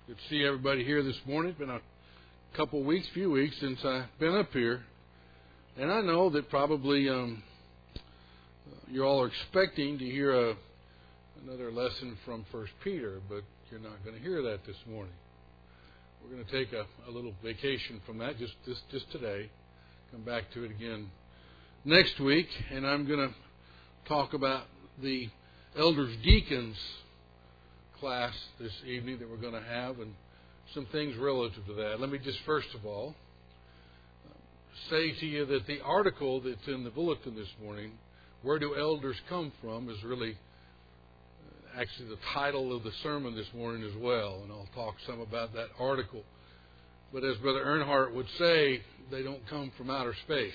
Good to see everybody here this morning. It's been a few weeks since I've been up here. And I know that probably you all are expecting to hear another lesson from 1 Peter, but you're not going to hear that this morning. We're going to take a little vacation from that just today. Come back to it again next week. And I'm going to talk about the elders deacons class this evening that we're going to have and some things relative to that. Let me just first of all say to you that the article that's in the bulletin this morning, Where Do Elders Come From?, is really actually the title of the sermon this morning as well, and I'll talk some about that article. But as Brother Earnhardt would say, they don't come from outer space.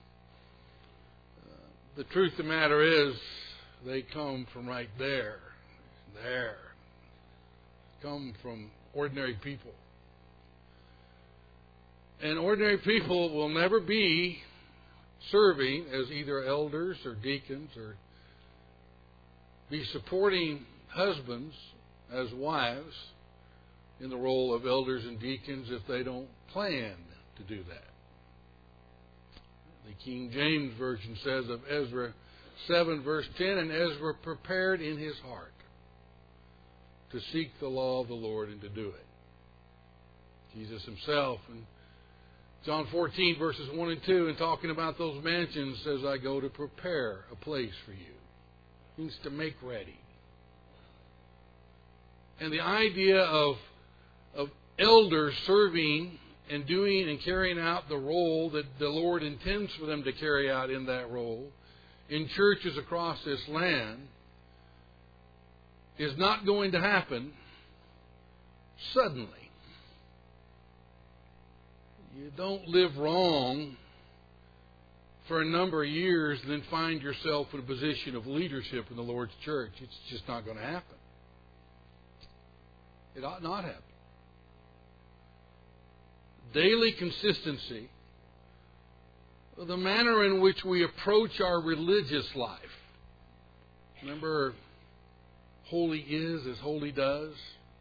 The truth of the matter is, they come from right there. Come from ordinary people. And ordinary people will never be serving as either elders or deacons or be supporting husbands as wives in the role of elders and deacons if they don't plan to do that. The King James Version says of Ezra 7 verse 10, and Ezra prepared in his heart to seek the law of the Lord and to do it. Jesus himself in John 14 verses 1 and 2, in talking about those mansions, says, I go to prepare a place for you. It means to make ready. And the idea of elders serving and doing and carrying out the role that the Lord intends for them to carry out in that role in churches across this land is not going to happen suddenly. You don't live wrong for a number of years and then find yourself in a position of leadership in the Lord's church. It's just not going to happen. It ought not happen. Daily consistency, the manner in which we approach our religious life. Remember, holy is as holy does.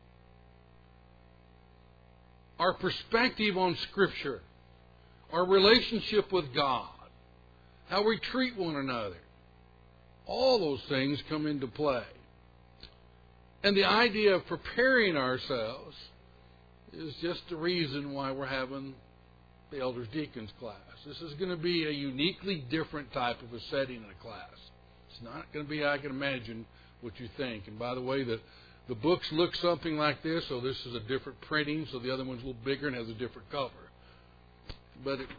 Our perspective on Scripture, our relationship with God, how we treat one another, all those things come into play. And the idea of preparing ourselves is just the reason why we're having the Elders Deacons class. This is going to be a uniquely different type of a setting in a class. It's not going to be, I can imagine, what you think. And by the way, the books look something like this, so this is a different printing, so the other one's a little bigger and has a different cover. But it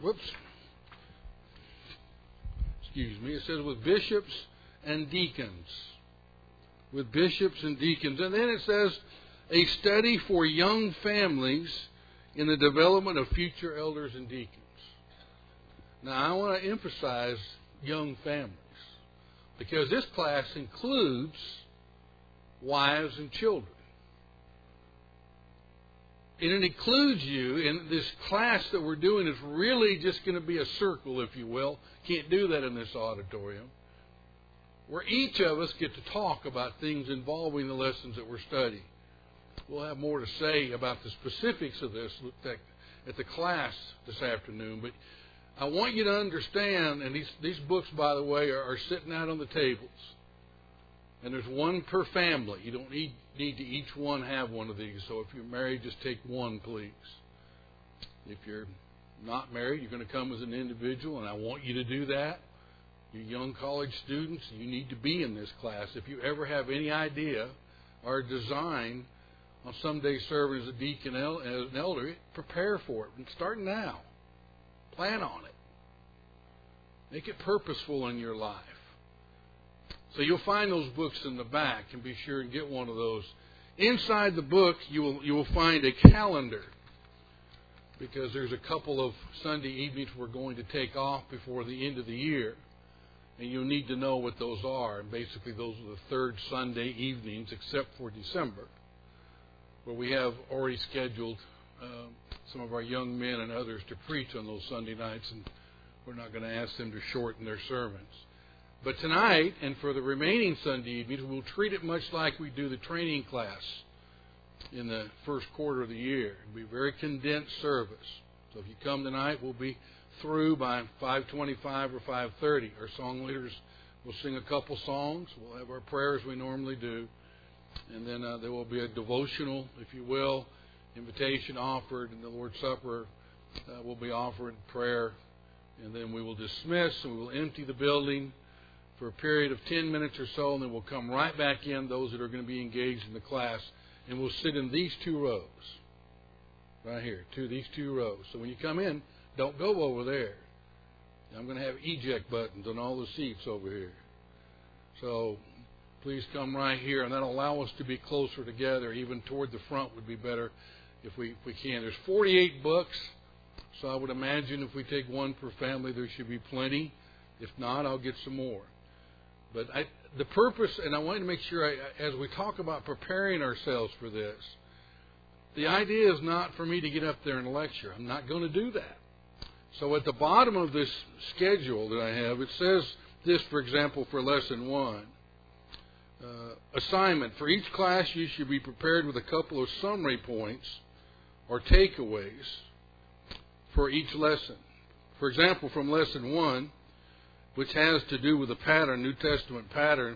says with bishops and deacons. With bishops and deacons. And then it says a study for young families in the development of future elders and deacons. Now, I want to emphasize young families, because this class includes wives and children. And it includes you, and this class that we're doing is really just going to be a circle, if you will. Can't do that in this auditorium. Where each of us get to talk about things involving the lessons that we're studying. We'll have more to say about the specifics of this at the class this afternoon. But I want you to understand, and these books, by the way, are sitting out on the tables. And there's one per family. You don't need to each one have one of these. So if you're married, just take one, please. If you're not married, you're going to come as an individual, and I want you to do that. You young college students, you need to be in this class. If you ever have any idea or design on someday serving as a deacon, as an elder, prepare for it. And start now. Plan on it. Make it purposeful in your life. So you'll find those books in the back, and be sure and get one of those. Inside the book, you will find a calendar, because there's a couple of Sunday evenings we're going to take off before the end of the year. And you'll need to know what those are. And basically those are the third Sunday evenings, except for December, where we have already scheduled some of our young men and others to preach on those Sunday nights, and we're not going to ask them to shorten their sermons. But tonight, and for the remaining Sunday evenings, we'll treat it much like we do the training class in the first quarter of the year. It'll be a very condensed service. So if you come tonight, we'll be through by 5:25 or 5:30. Our song leaders will sing a couple songs. We'll have our prayers we normally do. And then there will be a devotional, if you will, invitation offered, and the Lord's Supper will be offered, prayer. And then we will dismiss, and we will empty the building for a period of 10 minutes or so, and then we'll come right back in, those that are going to be engaged in the class, and we'll sit in these two rows. Right here, these two rows. So when you come in, don't go over there. I'm going to have eject buttons on all the seats over here. So please come right here, and that'll allow us to be closer together. Even toward the front would be better if we can. There's 48 books, so I would imagine if we take one per family, there should be plenty. If not, I'll get some more. But the purpose, and I want to make sure, as we talk about preparing ourselves for this, the idea is not for me to get up there and lecture. I'm not going to do that. So at the bottom of this schedule that I have, it says this, for example, for Lesson 1. Assignment. For each class, you should be prepared with a couple of summary points or takeaways for each lesson. For example, from Lesson 1, which has to do with the pattern, New Testament pattern,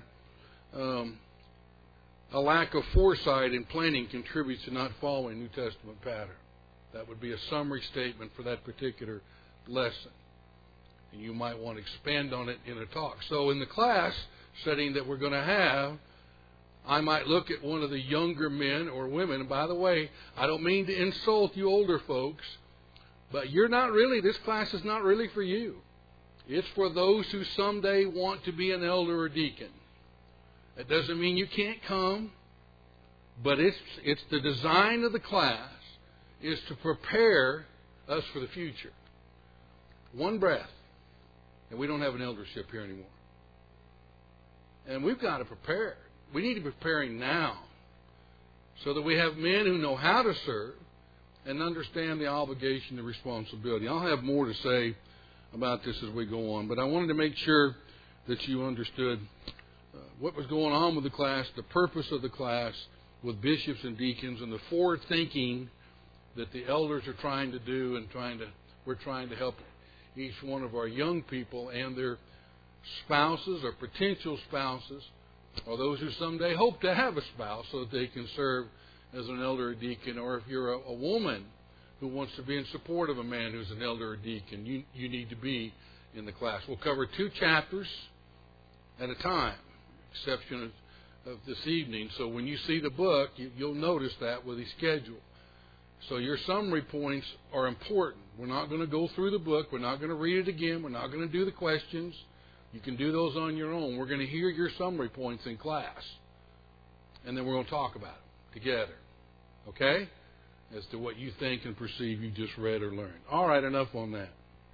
a lack of foresight in planning contributes to not following New Testament pattern. That would be a summary statement for that particular lesson. And you might want to expand on it in a talk. So in the class setting that we're going to have, I might look at one of the younger men or women. And by the way, I don't mean to insult you older folks, but you're not really, this class is not really for you. It's for those who someday want to be an elder or deacon. That doesn't mean you can't come, but it's the design of the class is to prepare us for the future. One breath, and we don't have an eldership here anymore. And we've got to prepare. We need to be preparing now so that we have men who know how to serve and understand the obligation, the responsibility. I'll have more to say about this as we go on, but I wanted to make sure that you understood what was going on with the class, the purpose of the class with bishops and deacons, and the forward thinking that the elders are trying to do, and we're trying to help each one of our young people and their spouses or potential spouses, or those who someday hope to have a spouse so that they can serve as an elder or deacon. Or if you're a woman who wants to be in support of a man who's an elder or deacon, you need to be in the class. We'll cover 2 chapters at a time, exception of this evening. So when you see the book, you'll notice that with the schedule. So your summary points are important. We're not going to go through the book. We're not going to read it again. We're not going to do the questions. You can do those on your own. We're going to hear your summary points in class. And then we're going to talk about them together. Okay? As to what you think and perceive you just read or learned. All right, enough on that.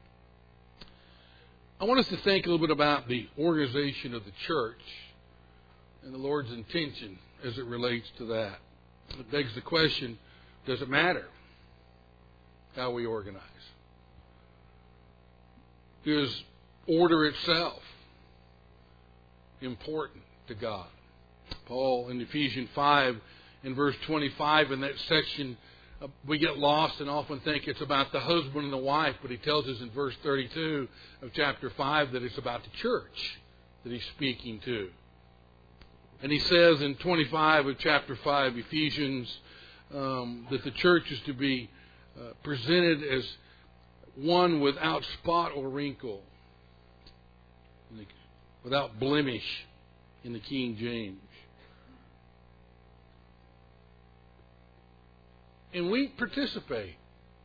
I want us to think a little bit about the organization of the church and the Lord's intention as it relates to that. It begs the question, does it matter how we organize? Is order itself important to God? Paul in Ephesians 5 in verse 25 in that section, we get lost and often think it's about the husband and the wife, but he tells us in verse 32 of chapter 5 that it's about the church that he's speaking to. And he says in 25 of chapter 5, Ephesians, that the church is to be presented as one without spot or wrinkle, without blemish in the King James. And we participate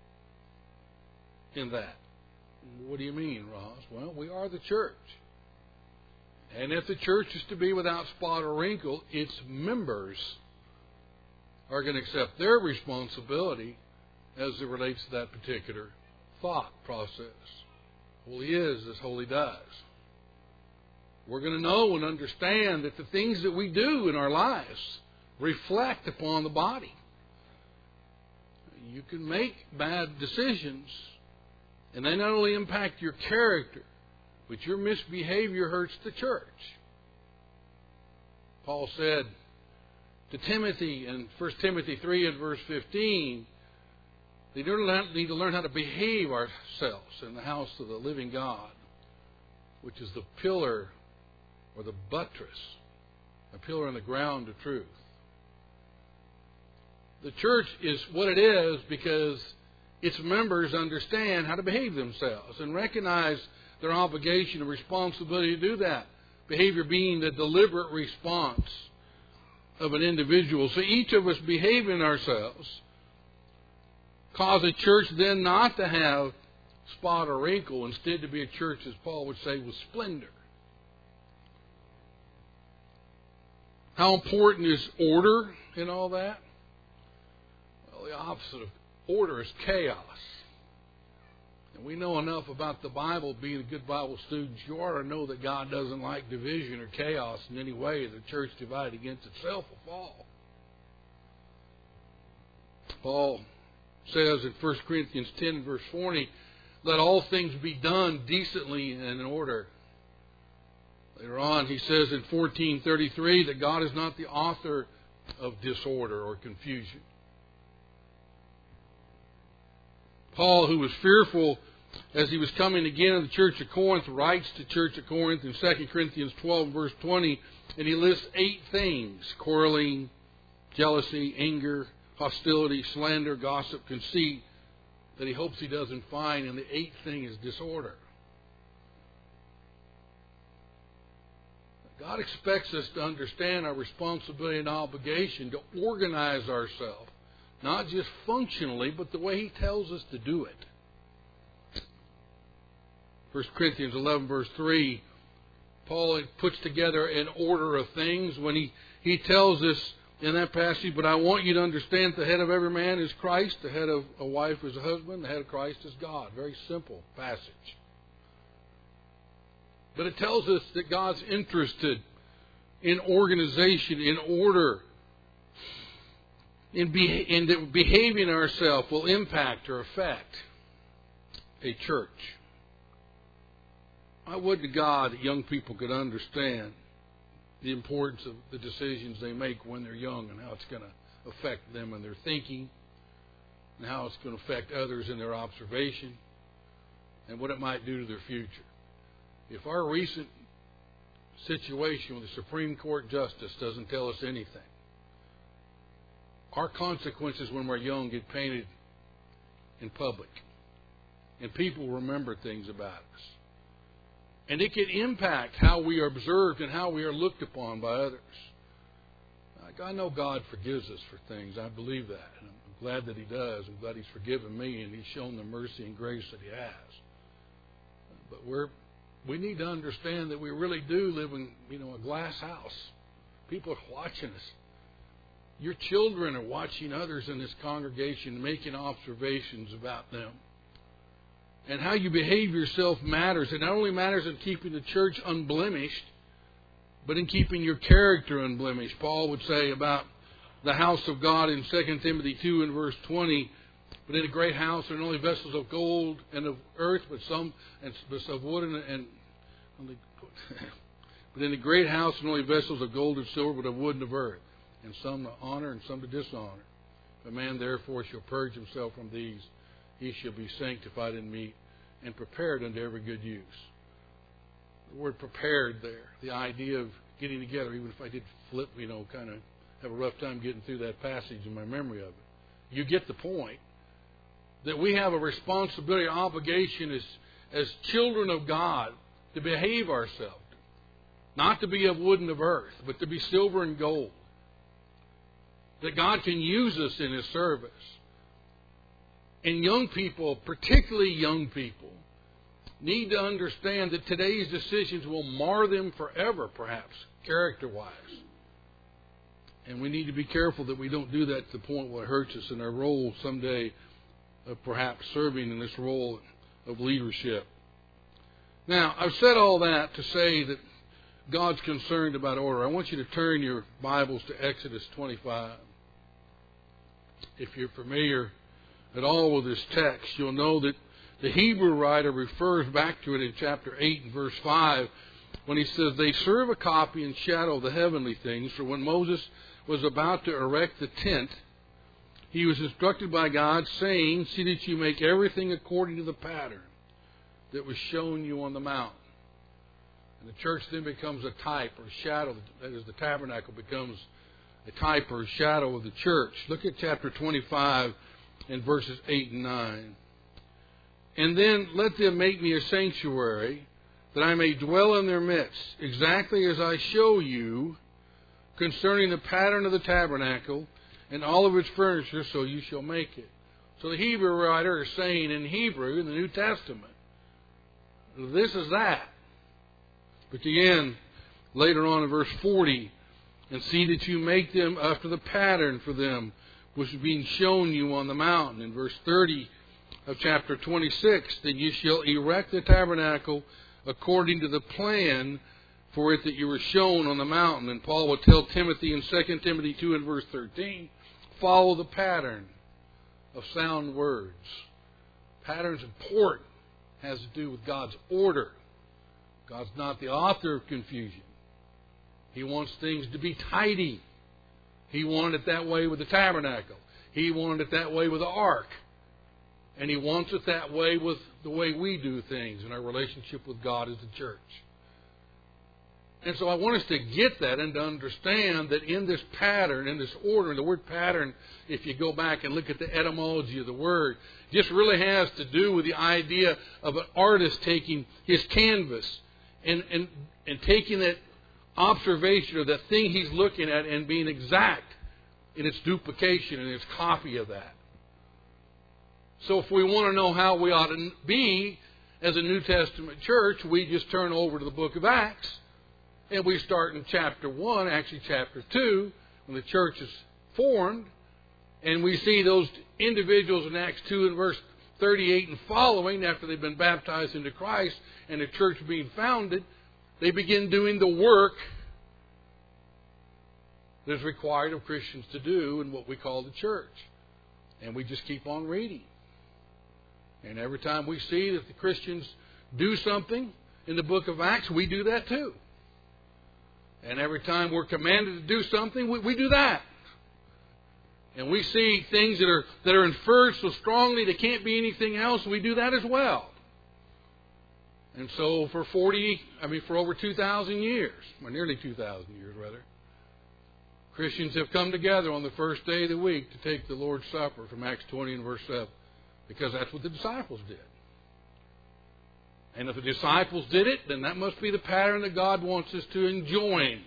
in that. What do you mean, Ross? Well, we are the church. And if the church is to be without spot or wrinkle, its members are going to accept their responsibility as it relates to that particular thought process. Holy is as holy does. We're going to know and understand that the things that we do in our lives reflect upon the body. You can make bad decisions, and they not only impact your character, but your misbehavior hurts the church. Paul said to Timothy in 1 Timothy 3 and verse 15, they need to learn how to behave ourselves in the house of the living God, which is the pillar or the buttress, a pillar on the ground of truth. The church is what it is because its members understand how to behave themselves and recognize their obligation and responsibility to do that. Behavior being the deliberate response of an individual. So each of us behaving ourselves cause a church then not to have spot or wrinkle, instead to be a church, as Paul would say, with splendor. How important is order in all that? Well, the opposite of order is chaos. And we know enough about the Bible, being a good Bible student, you ought to know that God doesn't like division or chaos in any way. The church divided against itself will fall. Paul says in 1 Corinthians 10 verse 40, let all things be done decently and in order. Later on he says in 14:33 that God is not the author of disorder or confusion. Paul, who was fearful as he was coming again in the church of Corinth, writes to the church of Corinth in 2 Corinthians 12 verse 20, and he lists 8 things: quarreling, jealousy, anger, hostility, slander, gossip, conceit, that he hopes he doesn't find, and the 8th thing is disorder. God expects us to understand our responsibility and obligation to organize ourselves, not just functionally, but the way He tells us to do it. 1 Corinthians 11 verse 3, Paul puts together an order of things when he tells us in that passage, but I want you to understand the head of every man is Christ, the head of a wife is a husband, the head of Christ is God. Very simple passage. But it tells us that God's interested in organization, in order, in that behaving ourselves will impact or affect a church. I would to God that young people could understand the importance of the decisions they make when they're young and how it's going to affect them in their thinking and how it's going to affect others in their observation and what it might do to their future. If our recent situation with the Supreme Court justice doesn't tell us anything, our consequences when we're young get painted in public, and people remember things about us. And it can impact how we are observed and how we are looked upon by others. I know God forgives us for things. I believe that. And I'm glad that He does. I'm glad He's forgiven me and He's shown the mercy and grace that He has. But we need to understand that we really do live in, a glass house. People are watching us. Your children are watching others in this congregation, making observations about them. And how you behave yourself matters. It not only matters in keeping the church unblemished, but in keeping your character unblemished. Paul would say about the house of God in 2 Timothy 2 and verse 20, but in a great house there are not only vessels of gold and of earth, but some of wood and but in a great house there are not only vessels of gold and silver, but of wood and of earth, and some to honor and some to dishonor. If a man therefore shall purge himself from these, he shall be sanctified in meat and prepared unto every good use. The word prepared there, the idea of getting together, even if I did flip, kind of have a rough time getting through that passage in my memory of it. You get the point that we have a responsibility, obligation as children of God to behave ourselves. Not to be of wood and of earth, but to be silver and gold. That God can use us in His service. And young people, particularly young people, need to understand that today's decisions will mar them forever, perhaps, character-wise. And we need to be careful that we don't do that to the point where it hurts us in our role someday of perhaps serving in this role of leadership. Now, I've said all that to say that God's concerned about order. I want you to turn your Bibles to Exodus 25. If you're familiar at all with this text, you'll know that the Hebrew writer refers back to it in chapter 8 and verse 5 when he says, they serve a copy and shadow of the heavenly things. For when Moses was about to erect the tent, he was instructed by God, saying, see that you make everything according to the pattern that was shown you on the mountain. And the church then becomes a type or shadow. That is, the tabernacle becomes a type or a shadow of the church. Look at chapter 25 and verses 8 and 9. And then let them make me a sanctuary, that I may dwell in their midst, exactly as I show you concerning the pattern of the tabernacle and all of its furniture, so you shall make it. So the Hebrew writer is saying in Hebrew, in the New Testament, this is that. But again, later on in verse 40, and see that you make them after the pattern for them, which is being shown you on the mountain. In verse 30 of chapter 26, then you shall erect the tabernacle according to the plan for it that you were shown on the mountain. And Paul will tell Timothy in 2 Timothy 2 and verse 13, follow the pattern of sound words. Pattern's important. It has to do with God's order. God's not the author of confusion. He wants things to be tidy. He wanted it that way with the tabernacle. He wanted it that way with the ark. And He wants it that way with the way we do things in our relationship with God as the church. And so I want us to get that and to understand that in this pattern, in this order, and the word pattern, if you go back and look at the etymology of the word, just really has to do with the idea of an artist taking his canvas and taking that observation of that thing he's looking at and being exact in its duplication and its copy of that. So if we want to know how we ought to be as a New Testament church, we just turn over to the book of Acts and we start in chapter 1, actually chapter 2, when the church is formed, and we see those individuals in Acts 2 and verse 38 and following, after they've been baptized into Christ and the church being founded, they begin doing the work that is required of Christians to do in what we call the church. And we just keep on reading. And every time we see that the Christians do something in the book of Acts, we do that too. And every time we're commanded to do something, we do that. And we see things that are inferred so strongly they can't be anything else, we do that as well. And so for over 2,000 years, or nearly 2,000 years rather, Christians have come together on the first day of the week to take the Lord's Supper from Acts 20 and verse 7. Because that's what the disciples did. And if the disciples did it, then that must be the pattern that God wants us to enjoin.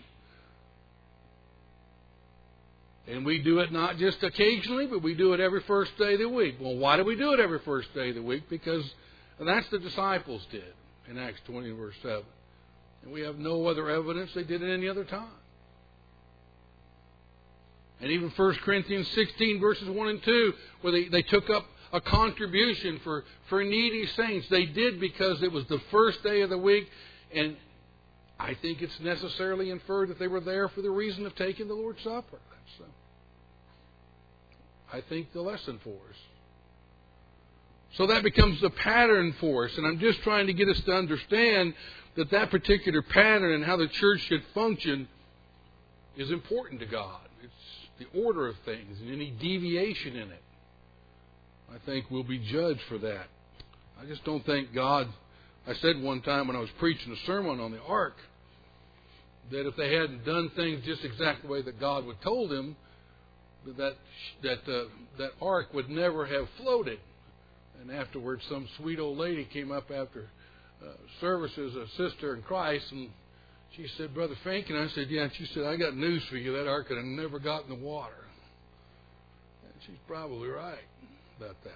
And we do it not just occasionally, but we do it every first day of the week. Well, why do we do it every first day of the week? Because that's the disciples did in Acts 20 and verse 7. And we have no other evidence they did it any other time. And even 1 Corinthians 16 verses 1 and 2, where they took up a contribution for needy saints. They did because it was the first day of the week, and I think it's necessarily inferred that they were there for the reason of taking the Lord's Supper. That's, I think, the lesson for us. So that becomes the pattern for us, and I'm just trying to get us to understand that particular pattern and how the church should function is important to God. It's the order of things, and any deviation in it, I think we'll be judged for that. I just don't think God... I said one time when I was preaching a sermon on the ark that if they hadn't done things just exactly the way that God would told them, that ark would never have floated. And afterwards, some sweet old lady came up after services, a sister in Christ, and she said, "Brother Fink," and I said, "Yeah." And she said, "I got news for you. That ark could have never got in the water." And she's probably right about that.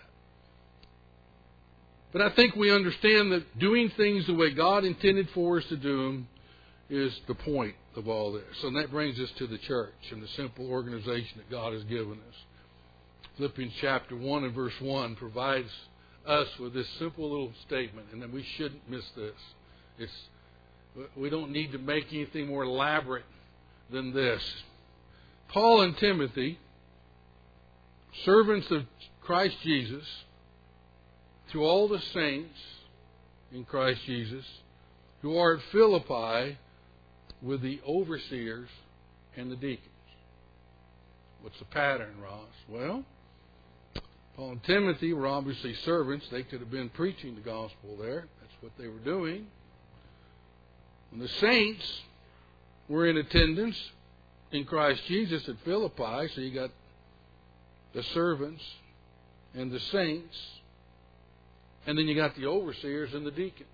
But I think we understand that doing things the way God intended for us to do them is the point of all this. And that brings us to the church and the simple organization that God has given us. Philippians chapter 1 and verse 1 provides us with this simple little statement, and then we shouldn't miss this. We don't need to make anything more elaborate than this. Paul and Timothy, servants of Christ Jesus, to all the saints in Christ Jesus who are at Philippi with the overseers and the deacons. What's the pattern, Ross? Well, Paul and Timothy were obviously servants. They could have been preaching the gospel there. That's what they were doing. And the saints were in attendance in Christ Jesus at Philippi. So you got the servants and the saints. And then you got the overseers and the deacons.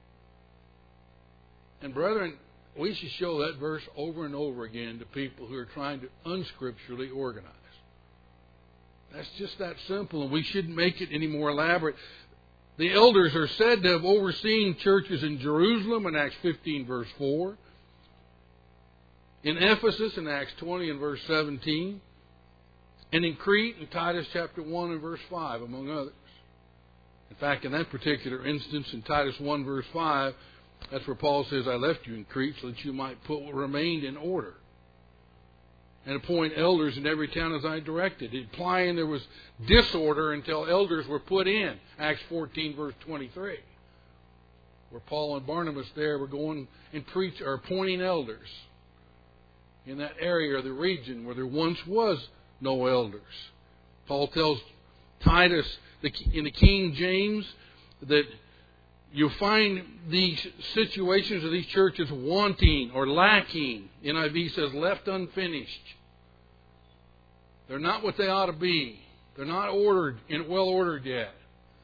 And brethren, we should show that verse over and over again to people who are trying to unscripturally organize. That's just that simple, and we shouldn't make it any more elaborate. The elders are said to have overseen churches in Jerusalem in Acts 15, verse 4. In Ephesus in Acts 20 and verse 17. And in Crete in Titus chapter 1 and verse 5, among others. In fact, in that particular instance, in Titus 1 verse 5, that's where Paul says, I left you in Crete so that you might put what remained in order, and appoint elders in every town as I directed, implying there was disorder until elders were put in. Acts 14 verse 23, where Paul and Barnabas there were going and appointing elders in that area or the region where there once was no elders. Paul tells Titus in the King James that you find these situations of these churches wanting or lacking. NIV says left unfinished. They're not what they ought to be. They're not ordered and well ordered yet.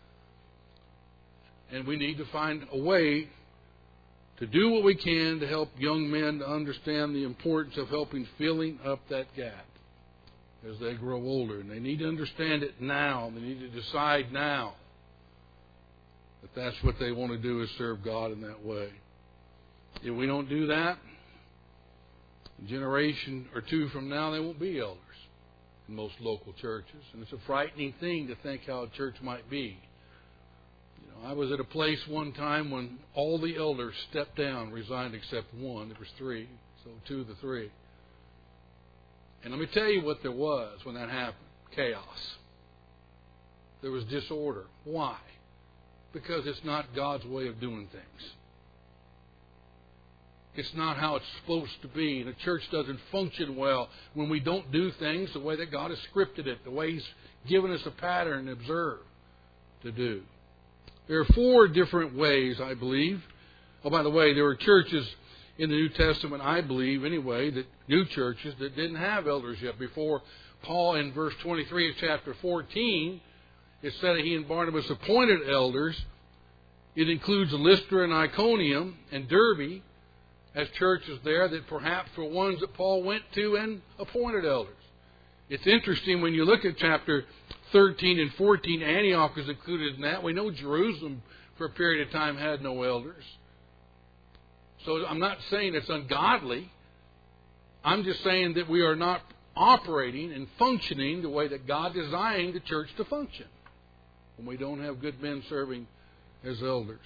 And we need to find a way to do what we can to help young men to understand the importance of helping filling up that gap as they grow older. And they need to understand it now. They need to decide now that that's what they want to do, is serve God in that way. If we don't do that, a generation or two from now, they won't be elders in most local churches. And it's a frightening thing to think how a church might be. I was at a place one time when all the elders stepped down, resigned except one. There was three, so two of the three. And let me tell you what there was when that happened. Chaos. There was disorder. Why? Because it's not God's way of doing things. It's not how it's supposed to be. And a church doesn't function well when we don't do things the way that God has scripted it, the way He's given us a pattern to observe to do. There are 4 different ways, I believe. Oh, by the way, there were churches in the New Testament, I believe anyway, that new churches that didn't have elders yet. Before Paul, in verse 23 of chapter 14, it said that he and Barnabas appointed elders. It includes Lystra and Iconium and Derbe as churches there that perhaps were ones that Paul went to and appointed elders. It's interesting when you look at chapter 13 and 14, Antioch is included in that. We know Jerusalem for a period of time had no elders. So I'm not saying it's ungodly. I'm just saying that we are not operating and functioning the way that God designed the church to function when we don't have good men serving as elders.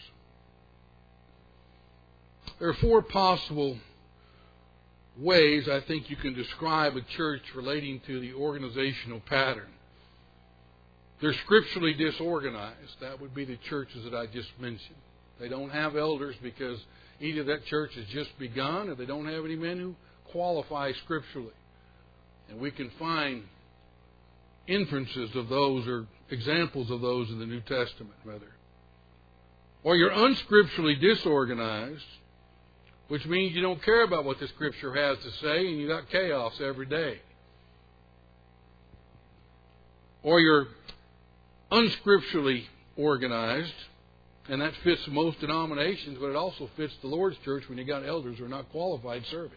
There are 4 possible ways I think you can describe a church relating to the organizational pattern. They're scripturally disorganized. That would be the churches that I just mentioned. They don't have elders because either that church has just begun or they don't have any men who qualify scripturally. And we can find inferences of those or examples of those in the New Testament, rather. Or you're unscripturally disorganized, which means you don't care about what the Scripture has to say and you got chaos every day. Or you're unscripturally organized, and that fits most denominations, but it also fits the Lord's church when you got elders who are not qualified serving.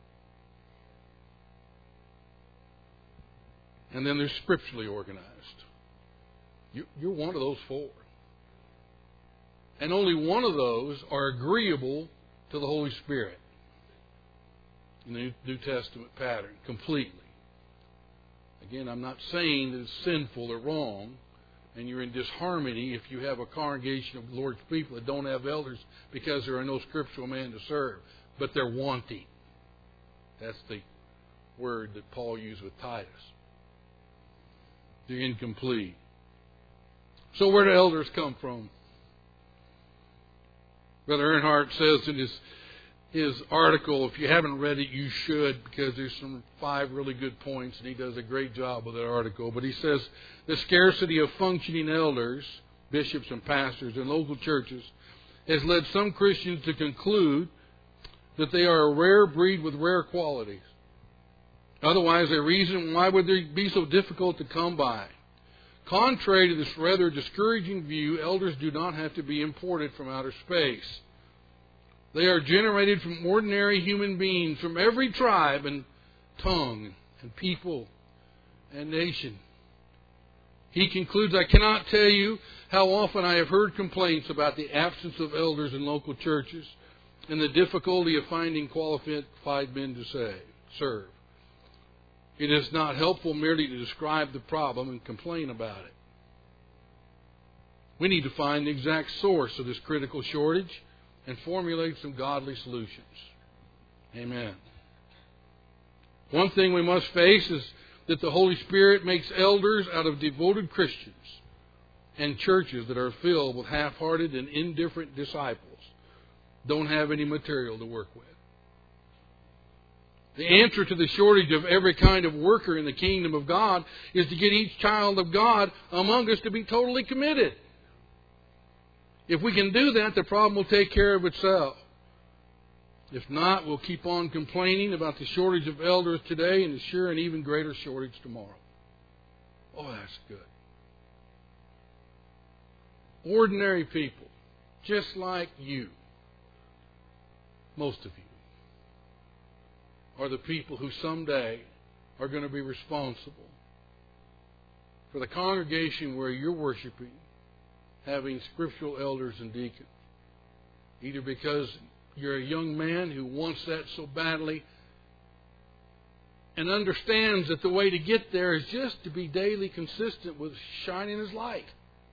And then they're scripturally organized. You're one of those 4. And only one of those are agreeable to the Holy Spirit in the New Testament pattern completely. Again, I'm not saying that it's sinful or wrong, and you're in disharmony if you have a congregation of the Lord's people that don't have elders because there are no scriptural men to serve, but they're wanting. That's the word that Paul used with Titus. They're incomplete. So where do elders come from? Brother Earnhardt says in his article, if you haven't read it, you should, because there's some 5 really good points, and he does a great job with that article. But he says the scarcity of functioning elders, bishops and pastors in local churches has led some Christians to conclude that they are a rare breed with rare qualities. Otherwise, a reason why would they be so difficult to come by? Contrary to this rather discouraging view, elders do not have to be imported from outer space. They are generated from ordinary human beings from every tribe and tongue and people and nation. He concludes, I cannot tell you how often I have heard complaints about the absence of elders in local churches and the difficulty of finding qualified men to serve. It is not helpful merely to describe the problem and complain about it. We need to find the exact source of this critical shortage and formulate some godly solutions. Amen. One thing we must face is that the Holy Spirit makes elders out of devoted Christians, and churches that are filled with half-hearted and indifferent disciples don't have any material to work with. The answer to the shortage of every kind of worker in the kingdom of God is to get each child of God among us to be totally committed. If we can do that, the problem will take care of itself. If not, we'll keep on complaining about the shortage of elders today and assure an even greater shortage tomorrow. Oh, that's good. Ordinary people, just like you, most of you, are the people who someday are going to be responsible for the congregation where you're worshiping having scriptural elders and deacons. Either because you're a young man who wants that so badly and understands that the way to get there is just to be daily consistent with shining His light.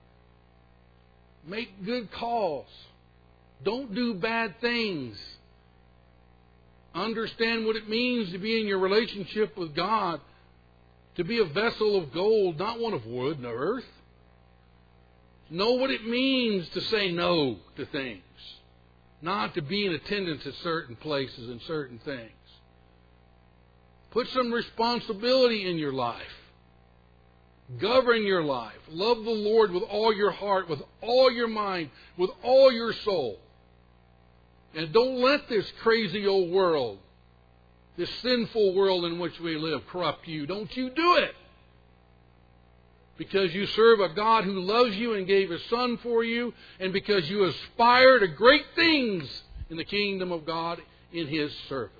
Make good calls. Don't do bad things. Understand what it means to be in your relationship with God, to be a vessel of gold, not one of wood and earth. Know what it means to say no to things, not to be in attendance at certain places and certain things. Put some responsibility in your life. Govern your life. Love the Lord with all your heart, with all your mind, with all your soul. And don't let this crazy old world, this sinful world in which we live, corrupt you. Don't you do it. Because you serve a God who loves you and gave His Son for you, and because you aspire to great things in the kingdom of God in His service.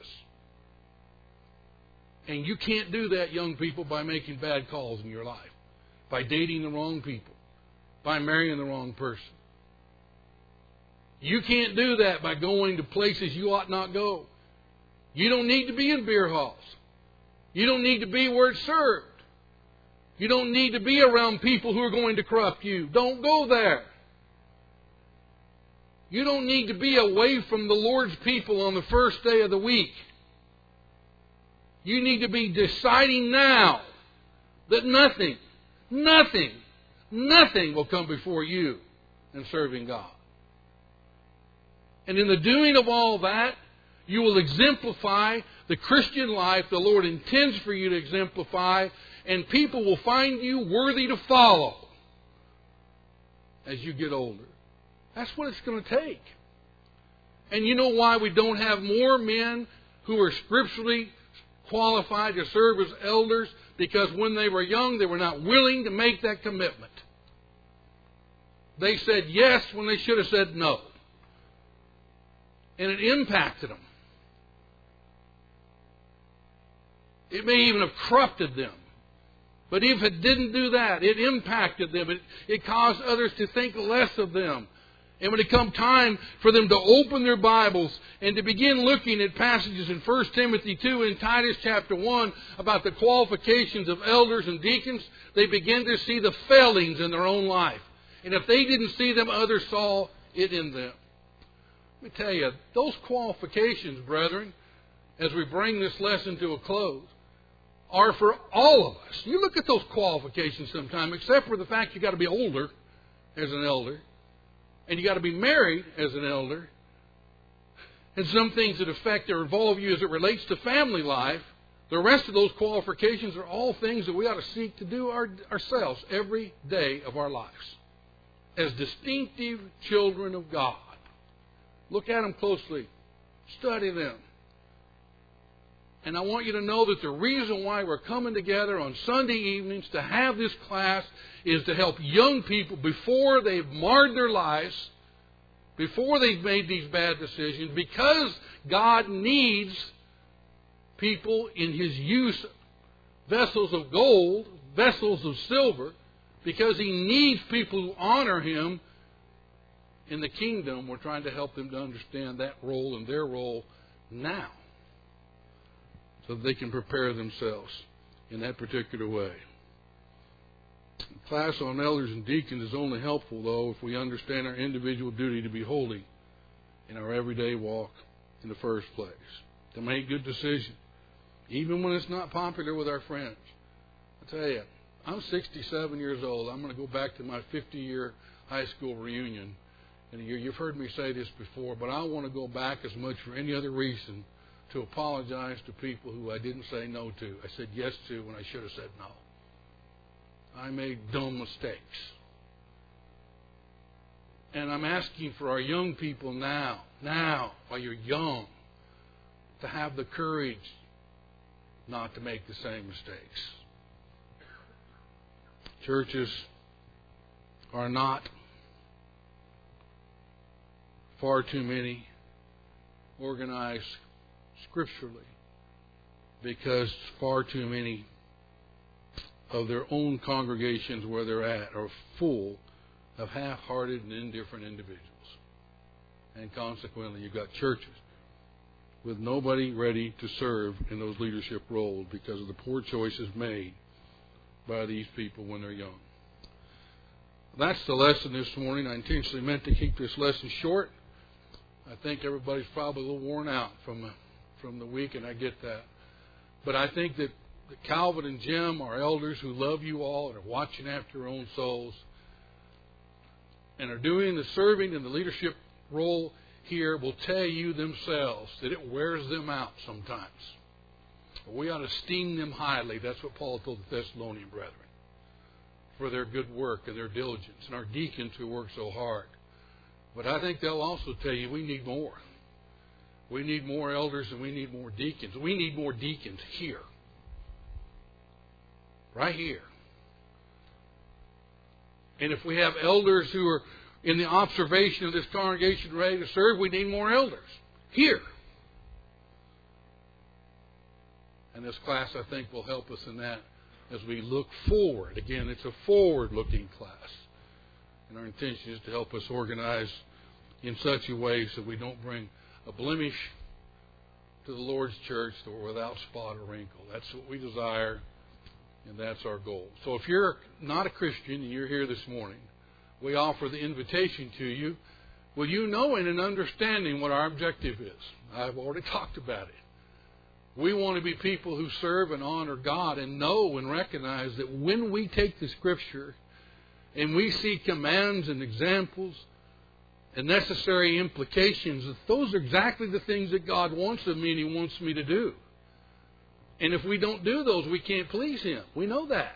And you can't do that, young people, by making bad calls in your life, by dating the wrong people, by marrying the wrong person. You can't do that by going to places you ought not go. You don't need to be in beer halls. You don't need to be where it's served. You don't need to be around people who are going to corrupt you. Don't go there. You don't need to be away from the Lord's people on the first day of the week. You need to be deciding now that nothing will come before you in serving God. And in the doing of all that, you will exemplify the Christian life the Lord intends for you to exemplify, and people will find you worthy to follow as you get older. That's what it's going to take. And you know why we don't have more men who are scripturally qualified to serve as elders? Because when they were young, they were not willing to make that commitment. They said yes when they should have said no. And it impacted them. It may even have corrupted them. But if it didn't do that, it impacted them. It caused others to think less of them. And when it come time for them to open their Bibles and to begin looking at passages in 1 Timothy 2 and Titus chapter 1 about the qualifications of elders and deacons, they begin to see the failings in their own life. And if they didn't see them, others saw it in them. Let me tell you, those qualifications, brethren, as we bring this lesson to a close, are for all of us. You look at those qualifications sometime, except for the fact you've got to be older as an elder, and you've got to be married as an elder, and some things that affect or involve you as it relates to family life, the rest of those qualifications are all things that we ought to seek to do ourselves every day of our lives as distinctive children of God. Look at them closely. Study them. And I want you to know that the reason why we're coming together on Sunday evenings to have this class is to help young people before they've marred their lives, before they've made these bad decisions, because God needs people in His use, vessels of gold, vessels of silver, because He needs people who honor Him in the kingdom. We're trying to help them to understand that role and their role now, so that they can prepare themselves in that particular way. The class on elders and deacons is only helpful, though, if we understand our individual duty to be holy in our everyday walk in the first place, to make good decisions, even when it's not popular with our friends. I tell you, I'm 67 years old. I'm going to go back to my 50-year high school reunion in a year. You've heard me say this before, but I want to go back as much for any other reason to apologize to people who I didn't say no to. I said yes to when I should have said no. I made dumb mistakes. And I'm asking for our young people now, while you're young, to have the courage not to make the same mistakes. Churches are not, far too many, organized scripturally, because far too many of their own congregations where they're at are full of half-hearted and indifferent individuals. And consequently, you've got churches with nobody ready to serve in those leadership roles because of the poor choices made by these people when they're young. That's the lesson this morning. I intentionally meant to keep this lesson short. I think everybody's probably a little worn out from the week, and I get that. But I think that Calvin and Jim, our elders who love you all and are watching after your own souls and are doing the serving and the leadership role here, will tell you themselves that it wears them out sometimes. We ought to esteem them highly. That's what Paul told the Thessalonian brethren, for their good work and their diligence, and our deacons who work so hard. But I think they'll also tell you we need more. We need more elders and we need more deacons. We need more deacons here. Right here. And if we have elders who are in the observation of this congregation ready to serve, we need more elders here. And this class, I think, will help us in that as we look forward. Again, it's a forward-looking class. And our intention is to help us organize in such a way so we don't bring a blemish to the Lord's church that we're without spot or wrinkle. That's what we desire, and that's our goal. So if you're not a Christian and you're here this morning, we offer the invitation to you. Will you knowing and understanding what our objective is? I've already talked about it. We want to be people who serve and honor God and know and recognize that when we take the Scripture and we see commands and examples and necessary implications, that those are exactly the things that God wants of me and He wants me to do. And if we don't do those, we can't please Him. We know that.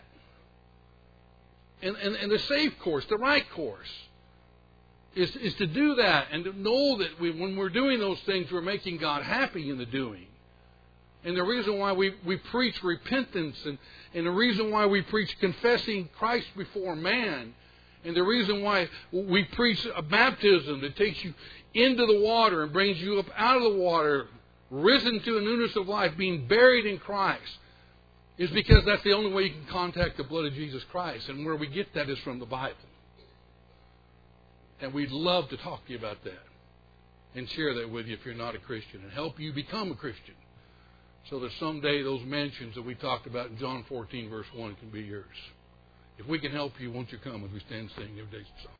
And the safe course, the right course, is to do that and to know that when we're doing those things, we're making God happy in the doing. And the reason why we preach repentance and the reason why we preach confessing Christ before man, and the reason why we preach a baptism that takes you into the water and brings you up out of the water, risen to a newness of life, being buried in Christ, is because that's the only way you can contact the blood of Jesus Christ. And where we get that is from the Bible. And we'd love to talk to you about that and share that with you if you're not a Christian and help you become a Christian, so that someday those mansions that we talked about in John 14, verse 1 can be yours. If we can help you, won't you come as we stand singing every day song?